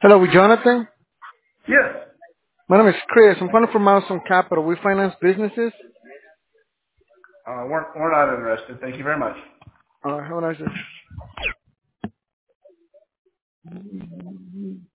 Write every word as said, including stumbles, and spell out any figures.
Hello, with Jonathan. Yes. My name is Chris. I'm calling from Milestone Capital. We finance businesses. Uh, we're, we're not interested. Thank you very much. Uh, have a nice day.